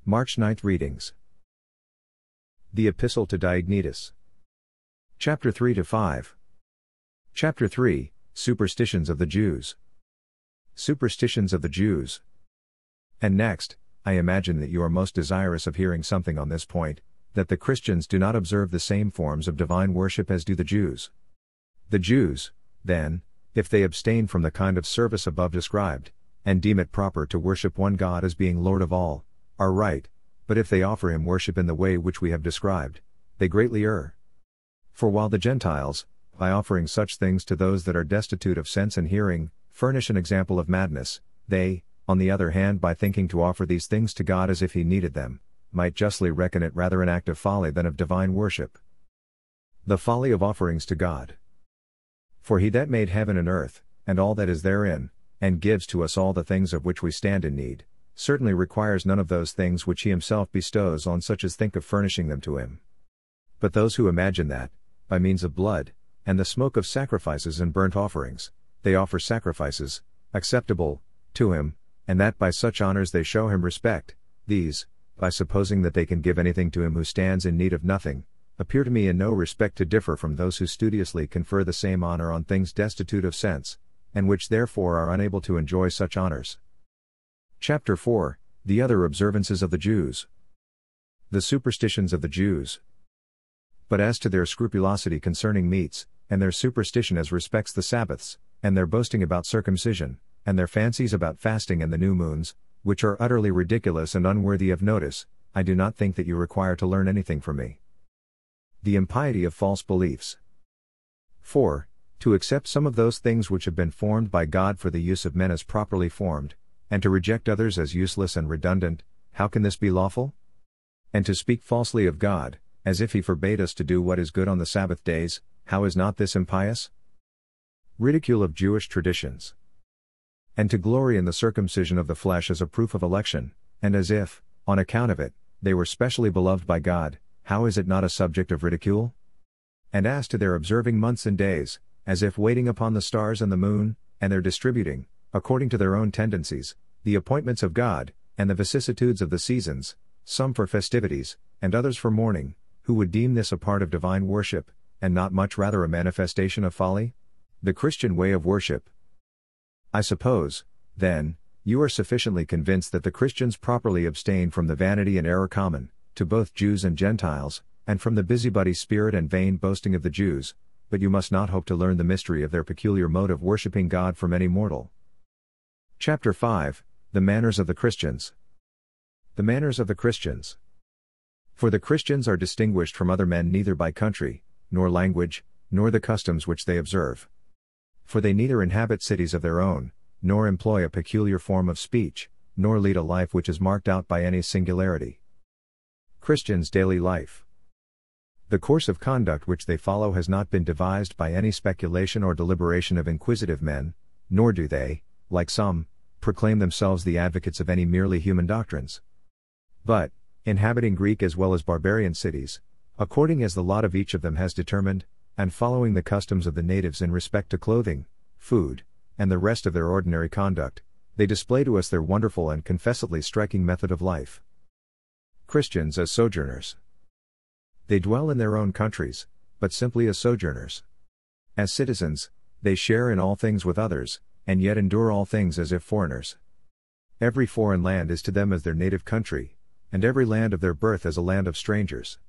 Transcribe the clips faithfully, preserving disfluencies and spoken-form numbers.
March ninth readings. The Epistle to Diognetus. Chapter three to five. Chapter three, Superstitions of the Jews. Superstitions of the Jews. And next, I imagine that you are most desirous of hearing something on this point, that the Christians do not observe the same forms of divine worship as do the Jews. The Jews, then, if they abstain from the kind of service above described, and deem it proper to worship one God as being Lord of all, are right, but if they offer him worship in the way which we have described, they greatly err. For while the Gentiles, by offering such things to those that are destitute of sense and hearing, furnish an example of madness, they, on the other hand, by thinking to offer these things to God as if he needed them, might justly reckon it rather an act of folly than of divine worship. The folly of offerings to God. For he that made heaven and earth, and all that is therein, and gives to us all the things of which we stand in need, certainly requires none of those things which he himself bestows on such as think of furnishing them to him. But those who imagine that, by means of blood, and the smoke of sacrifices and burnt offerings, they offer sacrifices, acceptable, to him, and that by such honors they show him respect, these, by supposing that they can give anything to him who stands in need of nothing, appear to me in no respect to differ from those who studiously confer the same honor on things destitute of sense, and which therefore are unable to enjoy such honors. Chapter four, The Other Observances of the Jews. The Superstitions of the Jews. But as to their scrupulosity concerning meats, and their superstition as respects the Sabbaths, and their boasting about circumcision, and their fancies about fasting and the new moons, which are utterly ridiculous and unworthy of notice, I do not think that you require to learn anything from me. The impiety of false beliefs. four. To accept some of those things which have been formed by God for the use of men as properly formed, and to reject others as useless and redundant, how can this be lawful? And to speak falsely of God, as if he forbade us to do what is good on the Sabbath days, how is not this impious? Ridicule of Jewish traditions. And to glory in the circumcision of the flesh as a proof of election, and as if, on account of it, they were specially beloved by God, how is it not a subject of ridicule? And as to their observing months and days, as if waiting upon the stars and the moon, and their distributing, according to their own tendencies, the appointments of God, and the vicissitudes of the seasons, some for festivities, and others for mourning, who would deem this a part of divine worship, and not much rather a manifestation of folly? The Christian way of worship. I suppose, then, you are sufficiently convinced that the Christians properly abstain from the vanity and error common to both Jews and Gentiles, and from the busybody spirit and vain boasting of the Jews, but you must not hope to learn the mystery of their peculiar mode of worshipping God from any mortal. Chapter five, The Manners of the Christians. The Manners of the Christians. For the Christians are distinguished from other men neither by country, nor language, nor the customs which they observe. For they neither inhabit cities of their own, nor employ a peculiar form of speech, nor lead a life which is marked out by any singularity. Christians' daily life. The course of conduct which they follow has not been devised by any speculation or deliberation of inquisitive men, nor do they, like some, proclaim themselves the advocates of any merely human doctrines. But, inhabiting Greek as well as barbarian cities, according as the lot of each of them has determined, and following the customs of the natives in respect to clothing, food, and the rest of their ordinary conduct, they display to us their wonderful and confessedly striking method of life. Christians as sojourners. They dwell in their own countries, but simply as sojourners. As citizens, they share in all things with others, and yet endure all things as if foreigners. Every foreign land is to them as their native country, and every land of their birth as a land of strangers.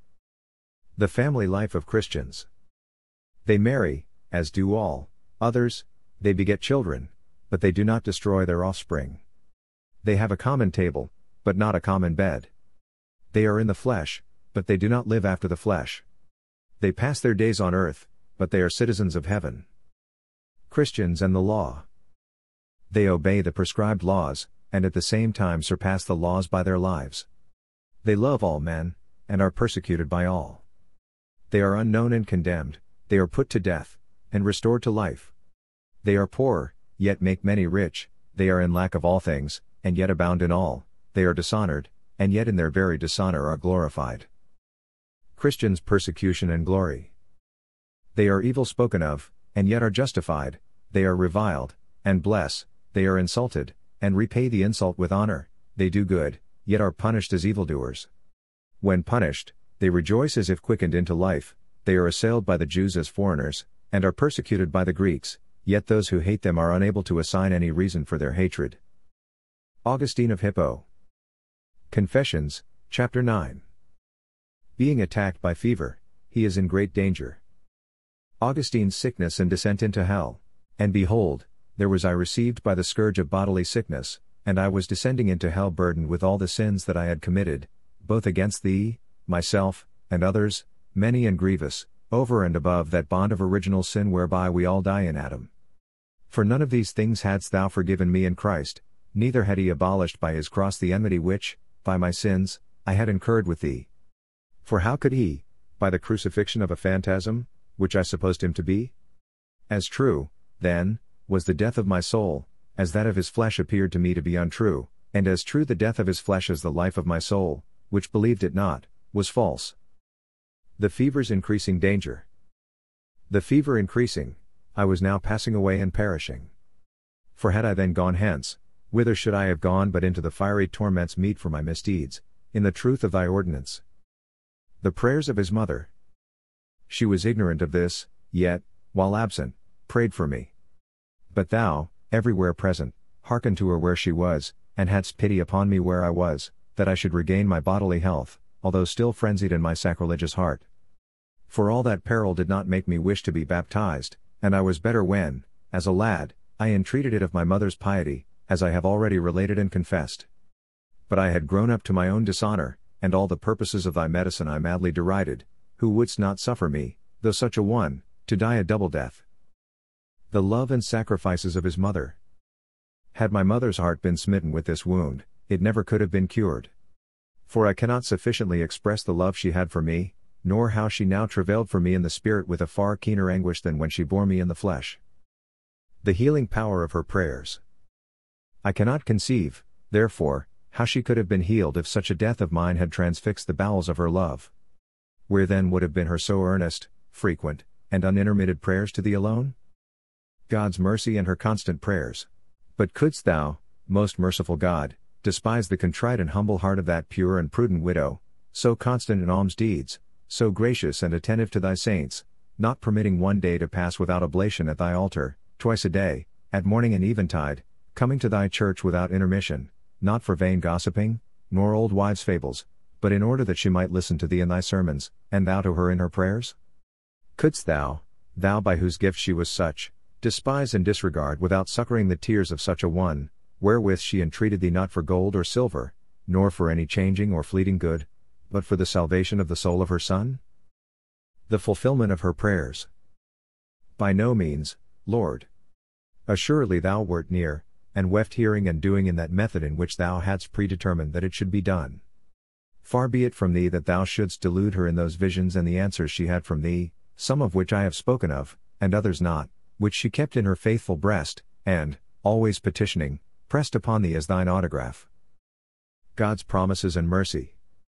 The family life of Christians. They marry, as do all others, they beget children, but they do not destroy their offspring. They have a common table, but not a common bed. They are in the flesh, but they do not live after the flesh. They pass their days on earth, but they are citizens of heaven. Christians and the law. They obey the prescribed laws, and at the same time surpass the laws by their lives. They love all men, and are persecuted by all. They are unknown and condemned, they are put to death, and restored to life. They are poor, yet make many rich, they are in lack of all things, and yet abound in all, they are dishonored, and yet in their very dishonor are glorified. Christians' persecution and glory. They are evil spoken of, and yet are justified, they are reviled, and bless, they are insulted, and repay the insult with honor, they do good, yet are punished as evildoers. When punished, they rejoice as if quickened into life, they are assailed by the Jews as foreigners, and are persecuted by the Greeks, yet those who hate them are unable to assign any reason for their hatred. Augustine of Hippo. Confessions, chapter nine. Being attacked by fever, he is in great danger. Augustine's sickness and descent into hell. And behold, there was I received by the scourge of bodily sickness, and I was descending into hell burdened with all the sins that I had committed, both against thee, myself, and others, many and grievous, over and above that bond of original sin whereby we all die in Adam. For none of these things hadst thou forgiven me in Christ, neither had he abolished by his cross the enmity which, by my sins, I had incurred with thee. For how could he, by the crucifixion of a phantasm, which I supposed him to be? As true, then, was the death of my soul, as that of his flesh appeared to me to be untrue, and as true the death of his flesh as the life of my soul, which believed it not, was false. The fever's increasing danger. The fever increasing, I was now passing away and perishing. For had I then gone hence, whither should I have gone but into the fiery torments meet for my misdeeds, in the truth of thy ordinance? The prayers of his mother. She was ignorant of this, yet, while absent, prayed for me. But thou, everywhere present, hearkened to her where she was, and hadst pity upon me where I was, that I should regain my bodily health, although still frenzied in my sacrilegious heart. For all that peril did not make me wish to be baptized, and I was better when, as a lad, I entreated it of my mother's piety, as I have already related and confessed. But I had grown up to my own dishonor, and all the purposes of thy medicine I madly derided, who wouldst not suffer me, though such a one, to die a double death. The love and sacrifices of his mother. Had my mother's heart been smitten with this wound, it never could have been cured. For I cannot sufficiently express the love she had for me, nor how she now travailed for me in the spirit with a far keener anguish than when she bore me in the flesh. The healing power of her prayers. I cannot conceive, therefore, how she could have been healed if such a death of mine had transfixed the bowels of her love. Where then would have been her so earnest, frequent, and unintermitted prayers to thee alone? God's mercy and her constant prayers. But couldst thou, most merciful God, despise the contrite and humble heart of that pure and prudent widow, so constant in alms deeds, so gracious and attentive to thy saints, not permitting one day to pass without oblation at thy altar, twice a day, at morning and eventide, coming to thy church without intermission, not for vain gossiping, nor old wives' fables, but in order that she might listen to thee in thy sermons, and thou to her in her prayers? Couldst thou, thou by whose gift she was such, despise and disregard without succoring the tears of such a one, wherewith she entreated thee not for gold or silver, nor for any changing or fleeting good, but for the salvation of the soul of her Son? The fulfillment of her prayers. By no means, Lord. Assuredly thou wert near, and weft hearing and doing in that method in which thou hadst predetermined that it should be done. Far be it from thee that thou shouldst delude her in those visions and the answers she had from thee, some of which I have spoken of, and others not, which she kept in her faithful breast, and, always petitioning, pressed upon thee as thine autograph. God's promises and mercy.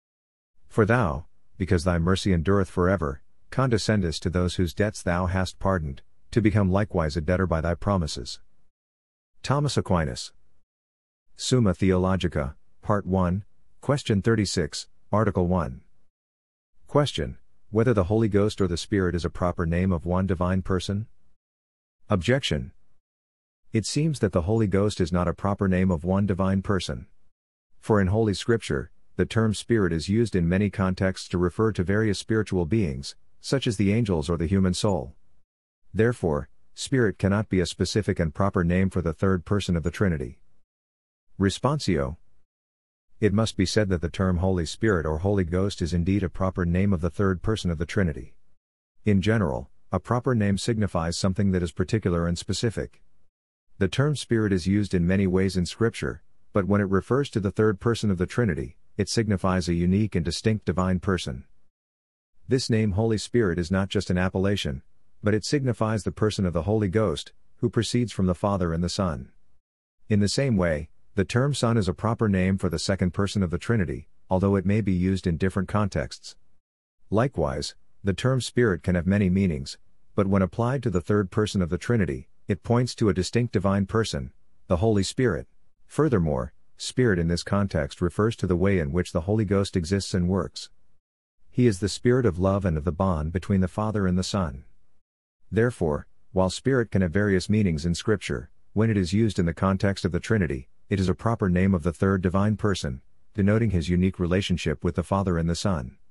For thou, because thy mercy endureth forever, condescendest to those whose debts thou hast pardoned, to become likewise a debtor by thy promises. Thomas Aquinas. Summa Theologica, Part one, Question thirty-six, Article one. Question: Whether the Holy Ghost or the Spirit is a proper name of one divine person? Objection. It seems that the Holy Ghost is not a proper name of one divine person. For in Holy Scripture, the term Spirit is used in many contexts to refer to various spiritual beings, such as the angels or the human soul. Therefore, Spirit cannot be a specific and proper name for the third person of the Trinity. Responsio. It must be said that the term Holy Spirit or Holy Ghost is indeed a proper name of the third person of the Trinity. In general, a proper name signifies something that is particular and specific. The term Spirit is used in many ways in Scripture, but when it refers to the third person of the Trinity, it signifies a unique and distinct divine person. This name Holy Spirit is not just an appellation, but it signifies the person of the Holy Ghost, who proceeds from the Father and the Son. In the same way, the term Son is a proper name for the second person of the Trinity, although it may be used in different contexts. Likewise, the term Spirit can have many meanings, but when applied to the third person of the Trinity, it points to a distinct divine person, the Holy Spirit. Furthermore, Spirit in this context refers to the way in which the Holy Ghost exists and works. He is the Spirit of love and of the bond between the Father and the Son. Therefore, while Spirit can have various meanings in Scripture, when it is used in the context of the Trinity, it is a proper name of the third divine person, denoting his unique relationship with the Father and the Son.